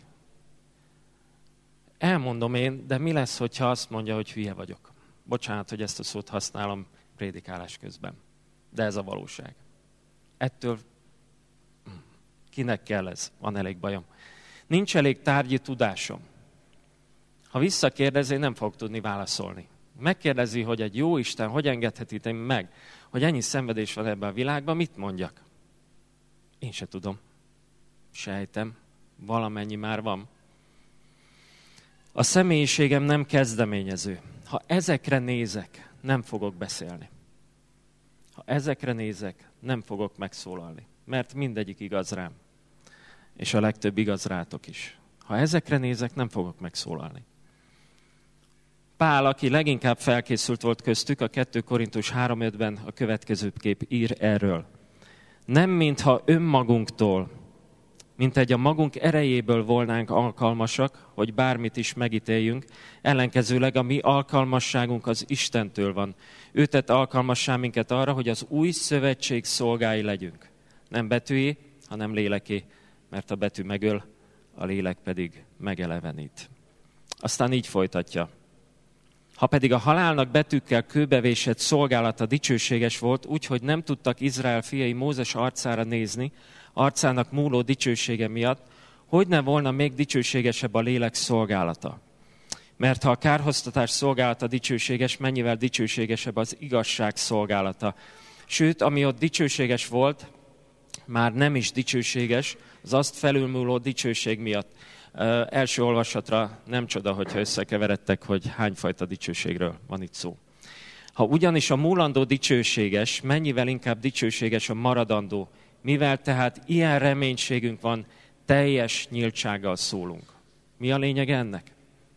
Elmondom én, de mi lesz, hogyha azt mondja, hogy hülye vagyok? Bocsánat, hogy ezt a szót használom prédikálás közben. De ez a valóság. Ettől Kinek kell ez? Van elég bajom. Nincs elég tárgyi tudásom. Ha visszakérdezi, nem fog tudni válaszolni. Megkérdezi, hogy egy jó Isten hogy engedheti meg, hogy ennyi szenvedés van ebben a világban, mit mondjak? Én se tudom. Sejtem. Valamennyi már van. A személyiségem nem kezdeményező. Ha ezekre nézek, nem fogok beszélni. Ha ezekre nézek, nem fogok megszólalni. Mert mindegyik igaz rám. És a legtöbb igaz rátok is. Ha ezekre nézek, nem fogok megszólalni. Pál, aki leginkább felkészült volt köztük, a kettő Korintus három ötben a következő kép ír erről. Nem mintha önmagunktól, mint egy a magunk erejéből volnánk alkalmasak, hogy bármit is megítéljünk, ellenkezőleg a mi alkalmasságunk az Istentől van. Ő tett alkalmassá minket arra, hogy az új szövetség szolgái legyünk. Nem betűjé, hanem léleké, mert a betű megöl, a lélek pedig megelevenít. Aztán így folytatja. Ha pedig a halálnak betűkkel kőbevésett szolgálata dicsőséges volt, úgyhogy nem tudtak Izrael fiai Mózes arcára nézni, arcának múló dicsősége miatt, hogy ne volna még dicsőségesebb a lélek szolgálata. Mert ha a kárhoztatás szolgálata dicsőséges, mennyivel dicsőségesebb az igazság szolgálata. Sőt, ami ott dicsőséges volt, már nem is dicsőséges, az azt felülmúló dicsőség miatt. Uh, első olvasatra nem csoda, hogyha összekeveredtek, hogy hányfajta dicsőségről van itt szó. Ha ugyanis a múlandó dicsőséges, mennyivel inkább dicsőséges a maradandó, mivel tehát ilyen reménységünk van, teljes nyíltsággal szólunk. Mi a lényeg ennek?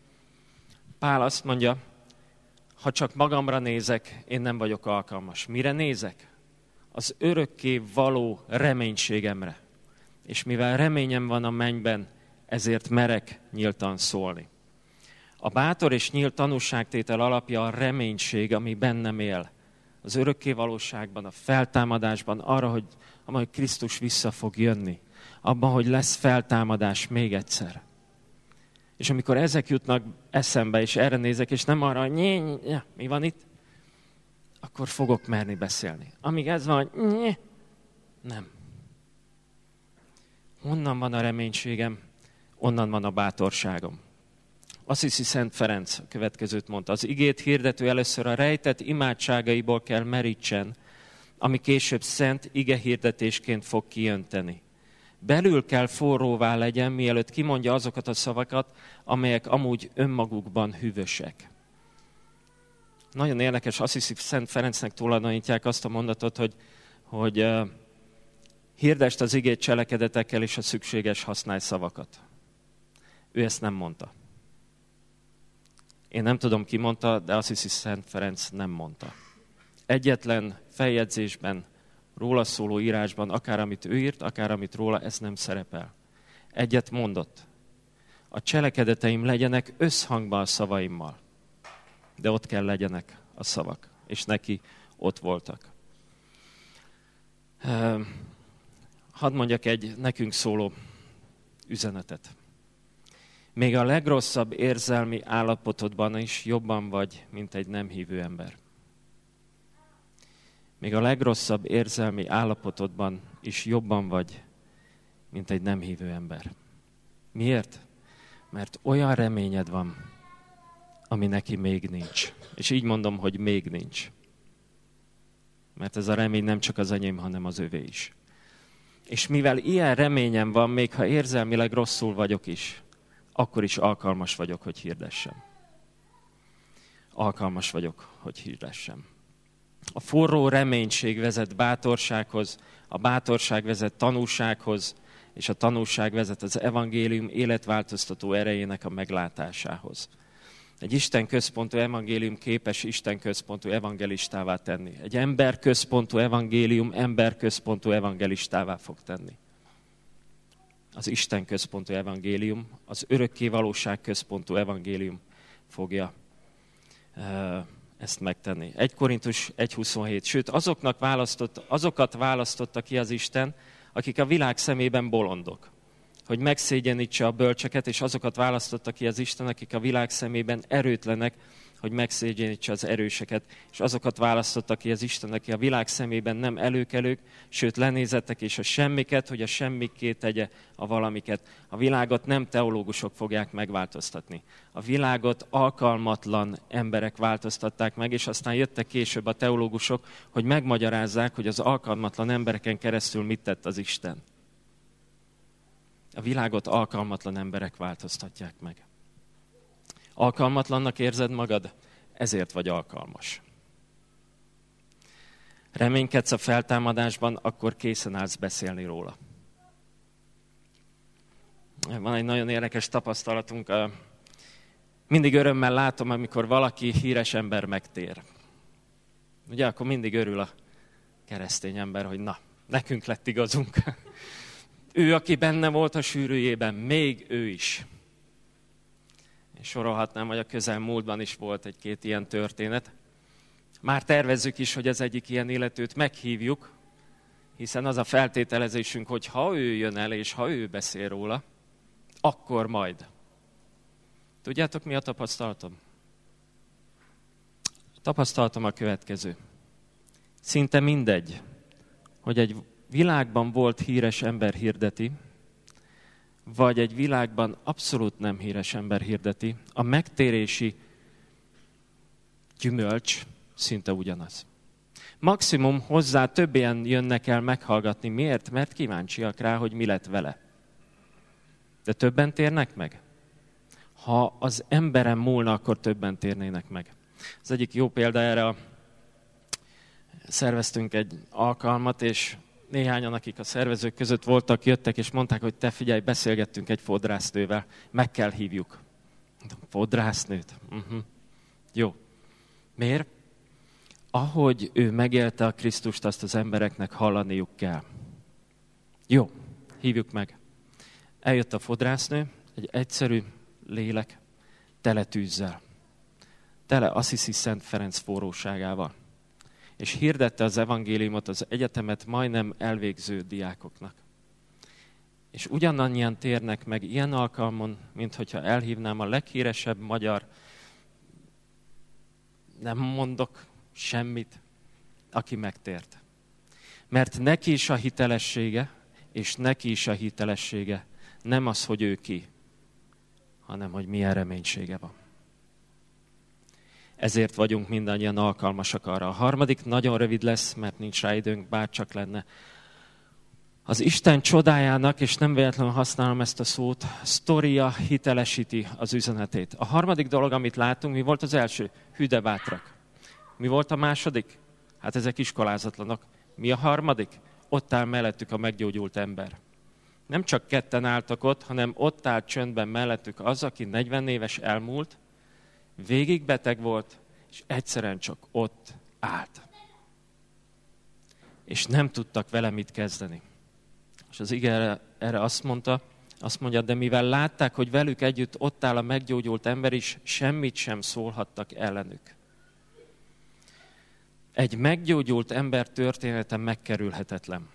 Pál azt mondja, ha csak magamra nézek, én nem vagyok alkalmas. Mire nézek? Az örökké való reménységemre. És mivel reményem van a mennyben, ezért merek nyíltan szólni. A bátor és nyílt tanúságtétel alapja a reménység, ami bennem él. Az örökké valóságban, a feltámadásban, arra, hogy majd Krisztus vissza fog jönni. Abban, hogy lesz feltámadás még egyszer. És amikor ezek jutnak eszembe, és erre nézek, és nem arra, hogy nyé, nyé, mi van itt, akkor fogok merni beszélni. Amíg ez van, hogy nyé, nem. Honnan van a reménységem? Onnan van a bátorságom. Assisi Szent Ferenc a következőt mondta. Az igét hirdető először a rejtett imádságaiból kell merítsen, ami később szent ige hirdetésként fog kijönteni. Belül kell forróvá legyen, mielőtt kimondja azokat a szavakat, amelyek amúgy önmagukban hűvösek. Nagyon érdekes, Assisi Szent Ferencnek tulajdonítják azt a mondatot, hogy, hogy uh, hirdest az igét cselekedetekkel és a szükséges használt szavakat. Ő ezt nem mondta. Én nem tudom, ki mondta, de Assisi Szent Ferenc nem mondta. Egyetlen feljegyzésben, róla szóló írásban, akár amit ő írt, akár amit róla, ez nem szerepel. Egyet mondott. A cselekedeteim legyenek összhangban a szavaimmal. De ott kell legyenek a szavak. És neki ott voltak. Hadd mondjak egy nekünk szóló üzenetet. Még a legrosszabb érzelmi állapotodban is jobban vagy, mint egy nem hívő ember. Még a legrosszabb érzelmi állapotodban is jobban vagy, mint egy nem hívő ember. Miért? Mert olyan reményed van, ami neki még nincs. És így mondom, hogy még nincs. Mert ez a remény nem csak az enyém, hanem az övé is. És mivel ilyen reményem van, még ha érzelmileg rosszul vagyok is, akkor is alkalmas vagyok, hogy hirdessem. Alkalmas vagyok, hogy hirdessem. A forró reménység vezet bátorsághoz, a bátorság vezet tanúsághoz, és a tanúság vezet az evangélium életváltoztató erejének a meglátásához. Egy Isten központú evangélium képes Isten központú evangelistává tenni. Egy ember központú evangélium ember központú evangelistává fog tenni. Az Isten központú evangélium, az örökké valóság központú evangélium fogja ezt megtenni. egy Korintus egy huszonhét. Sőt, azoknak választott, azokat választotta ki az Isten, akik a világ szemében bolondok, hogy megszégyenítse a bölcseket, és azokat választotta ki az Isten, akik a világ szemében erőtlenek, hogy megszégyenítse az erőseket, és azokat választotta ki az Isten, aki a világ szemében nem előkelők, sőt lenézettek és a semmiket, hogy a semmikké tegye a valamiket. A világot nem teológusok fogják megváltoztatni. A világot alkalmatlan emberek változtatták meg, és aztán jöttek később a teológusok, hogy megmagyarázzák, hogy az alkalmatlan embereken keresztül mit tett az Isten. A világot alkalmatlan emberek változtatják meg. Alkalmatlannak érzed magad? Ezért vagy alkalmas. Reménykedsz a feltámadásban, akkor készen állsz beszélni róla. Van egy nagyon érdekes tapasztalatunk. Mindig örömmel látom, amikor valaki híres ember megtér. Ugye, akkor mindig örül a keresztény ember, hogy na, nekünk lett igazunk. Ő, aki benne volt a sűrűjében, még ő is. És sorolhatnám, hogy a közelmúltban is volt egy-két ilyen történet. Már tervezzük is, hogy az egyik ilyen illetőt meghívjuk, hiszen az a feltételezésünk, hogy ha ő jön el, és ha ő beszél róla, akkor majd. Tudjátok, mi a tapasztalatom? A tapasztalatom a következő. Szinte mindegy, hogy egy világban volt híres ember hirdeti, vagy egy világban abszolút nem híres ember hirdeti, a megtérési gyümölcs szinte ugyanaz. Maximum hozzá többen jönnek el meghallgatni. Miért? Mert kíváncsiak rá, hogy mi lett vele. De többen térnek meg? Ha az emberen múlna, akkor többen térnének meg. Az egyik jó példa erre, a... szerveztünk egy alkalmat, és néhányan, akik a szervezők között voltak, jöttek, és mondták, hogy te figyelj, beszélgettünk egy fodrásznővel, meg kell hívjuk. Fodrásznőt? Uh-huh. Jó. Miért? Ahogy ő megélte a Krisztust, azt az embereknek hallaniuk kell. Jó, hívjuk meg. Eljött a fodrásznő, egy egyszerű lélek, tele tűzzel. Tele Assisi Szent Ferenc forróságával. És hirdette az evangéliumot az egyetemet majdnem elvégző diákoknak. És ugyanannyian térnek meg ilyen alkalmon, mint hogyha elhívnám a leghíresebb magyar, nem mondok semmit, aki megtért. Mert neki is a hitelessége, és neki is a hitelessége nem az, hogy ő ki, hanem hogy milyen reménysége van. Ezért vagyunk mindannyian alkalmasak arra. A harmadik nagyon rövid lesz, mert nincs rá időnk, bárcsak lenne. Az Isten csodájának, és nem véletlenül használom ezt a szót, sztoria hitelesíti az üzenetét. A harmadik dolog, amit látunk, mi volt az első? Hű de bátrak. Mi volt a második? Hát ezek iskolázatlanok. Mi a harmadik? Ott áll mellettük a meggyógyult ember. Nem csak ketten álltak ott, hanem ott állt csöndben mellettük az, aki negyven éves elmúlt, végig beteg volt, és egyszerűen csak ott állt. És nem tudtak vele mit kezdeni. És az ige erre, erre azt mondta, azt mondja, de mivel látták, hogy velük együtt ott áll a meggyógyult ember is, semmit sem szólhattak ellenük. Egy meggyógyult ember története megkerülhetetlen.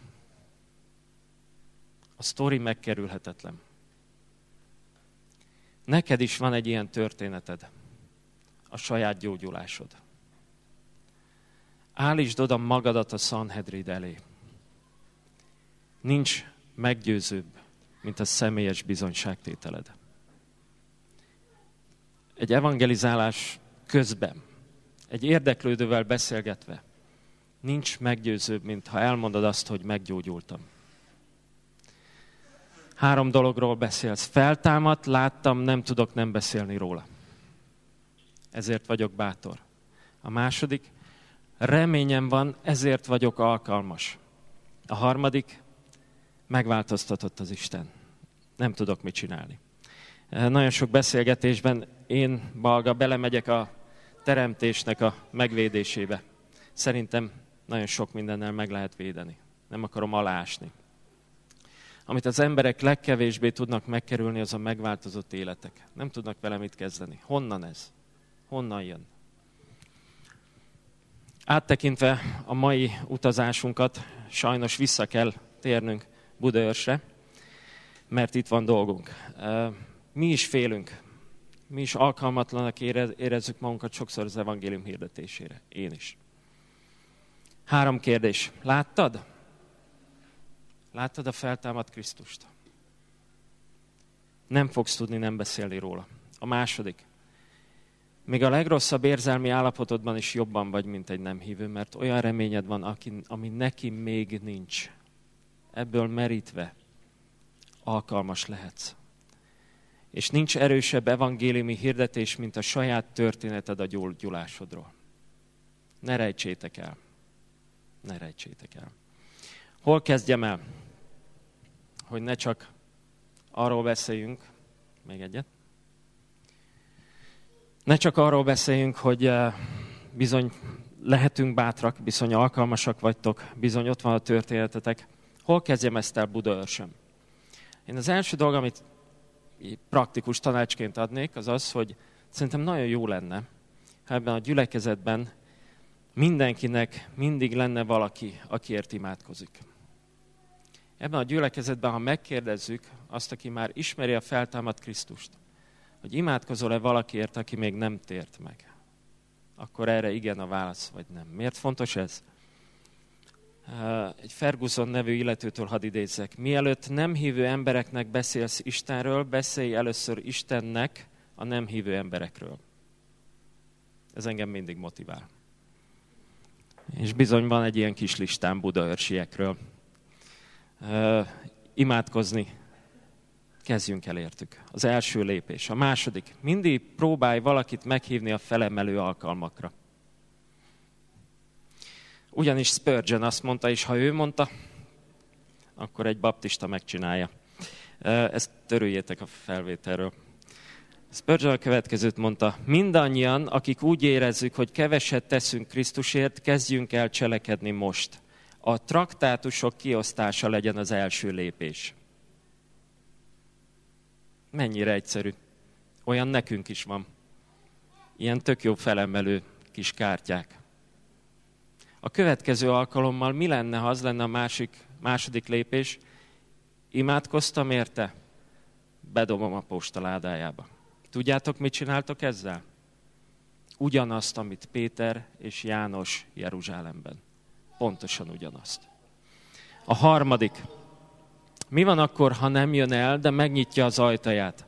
A sztori megkerülhetetlen. Neked is van egy ilyen történeted. A saját gyógyulásod. Állítsd oda magadat a Sanhedrin elé. Nincs meggyőzőbb, mint a személyes bizonyságtételed. Egy evangelizálás közben, egy érdeklődővel beszélgetve, nincs meggyőzőbb, mint ha elmondod azt, hogy meggyógyultam. Három dologról beszélsz. Feltámadt, láttam, nem tudok nem beszélni róla. Ezért vagyok bátor. A második, reményem van, ezért vagyok alkalmas. A harmadik, megváltoztatott az Isten. Nem tudok mit csinálni. Nagyon sok beszélgetésben én, Balga, belemegyek a teremtésnek a megvédésébe. Szerintem nagyon sok mindennel meg lehet védeni. Nem akarom aláásni. Amit az emberek legkevésbé tudnak megkerülni, az a megváltozott életek. Nem tudnak vele mit kezdeni. Honnan ez? Honnan jön? Áttekintve a mai utazásunkat, sajnos vissza kell térnünk Budaörsre, mert itt van dolgunk. Mi is félünk. Mi is alkalmatlanak érezzük magunkat sokszor az evangélium hirdetésére. Én is. Három kérdés. Láttad? Láttad a feltámadt Krisztust? Nem fogsz tudni nem beszélni róla. A második. Még a legrosszabb érzelmi állapotodban is jobban vagy, mint egy nem hívő, mert olyan reményed van, aki, ami neki még nincs. Ebből merítve alkalmas lehetsz. És nincs erősebb evangéliumi hirdetés, mint a saját történeted a gyógyulásodról. Ne rejtsétek el. Ne rejtsétek el. Hol kezdjem el? Hogy ne csak arról beszéljünk, még egyet, ne csak arról beszéljünk, hogy bizony lehetünk bátrak, bizony alkalmasak vagytok, bizony ott van a történetetek. Hol kezdjem ezt el Budaörsön? Én az első dolog, amit praktikus tanácsként adnék, az az, hogy szerintem nagyon jó lenne, ha ebben a gyülekezetben mindenkinek mindig lenne valaki, akiért imádkozik. Ebben a gyülekezetben, ha megkérdezzük azt, aki már ismeri a feltámadt Krisztust, hogy imádkozol-e valakiért, aki még nem tért meg, akkor erre igen a válasz, vagy nem. Miért fontos ez? Egy Ferguson nevű illetőtől hadd idézzek. Mielőtt nem hívő embereknek beszélsz Istenről, beszélj először Istennek a nem hívő emberekről. Ez engem mindig motivál. És bizony van egy ilyen kis listám budaörsiekről. Uh, imádkozni, kezdjünk el értük. Az első lépés. A második, mindig próbálj valakit meghívni a felemelő alkalmakra. Ugyanis Spurgeon azt mondta, és ha ő mondta, akkor egy baptista megcsinálja. Uh, ezt töröljétek a felvételről. Spurgeon a következőt mondta, mindannyian, akik úgy érezzük, hogy keveset teszünk Krisztusért, kezdjünk el cselekedni most. A traktátusok kiosztása legyen az első lépés. Mennyire egyszerű. Olyan nekünk is van. Ilyen tök jó felemelő kis kártyák. A következő alkalommal mi lenne, ha az lenne a másik, második lépés? Imádkoztam érte? Bedobom a postaládájába. Tudjátok, mit csináltok ezzel? Ugyanazt, amit Péter és János Jeruzsálemben. Pontosan ugyanazt. A harmadik. Mi van akkor, ha nem jön el, de megnyitja az ajtaját?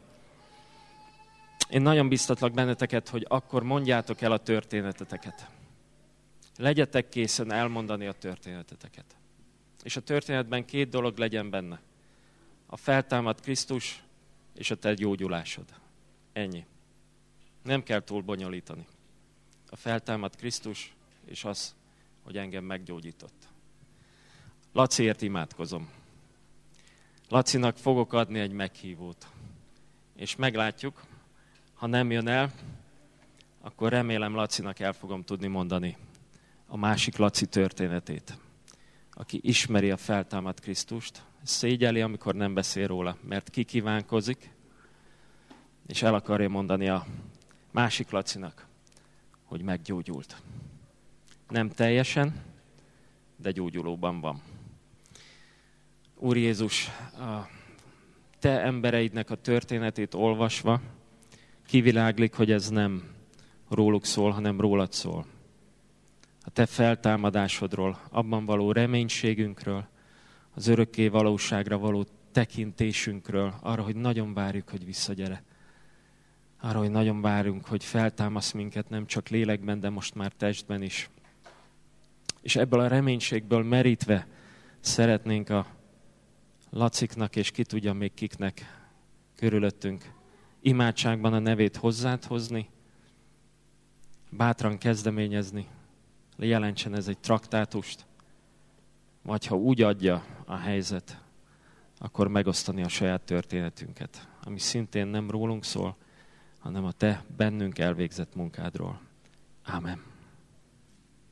Én nagyon biztatlak benneteket, hogy akkor mondjátok el a történeteteket. Legyetek készen elmondani a történeteteket. És a történetben két dolog legyen benne. A feltámadt Krisztus és a te gyógyulásod. Ennyi. Nem kell túl bonyolítani. A feltámadt Krisztus és az, hogy engem meggyógyított. Laciért imádkozom. Lacinak fogok adni egy meghívót. És meglátjuk, ha nem jön el, akkor remélem Lacinak el fogom tudni mondani a másik Laci történetét. Aki ismeri a feltámadt Krisztust, szégyeli, amikor nem beszél róla, mert kikívánkozik, és el akarja mondani a másik Lacinak, hogy meggyógyult. Nem teljesen, de gyógyulóban van. Úr Jézus, a te embereidnek a történetét olvasva kiviláglik, hogy ez nem róluk szól, hanem rólad szól. A te feltámadásodról, abban való reménységünkről, az örökké valóságra való tekintésünkről, arra, hogy nagyon várjuk, hogy visszagyere. Arra, hogy nagyon várunk, hogy feltámasz minket nem csak lélekben, de most már testben is. És ebből a reménységből merítve szeretnénk a Laciknak, és ki tudja még kiknek körülöttünk imádságban a nevét hozzád hozni, bátran kezdeményezni, jelentsen ez egy traktátust, vagy ha úgy adja a helyzet, akkor megosztani a saját történetünket, ami szintén nem rólunk szól, hanem a te bennünk elvégzett munkádról. Ámen.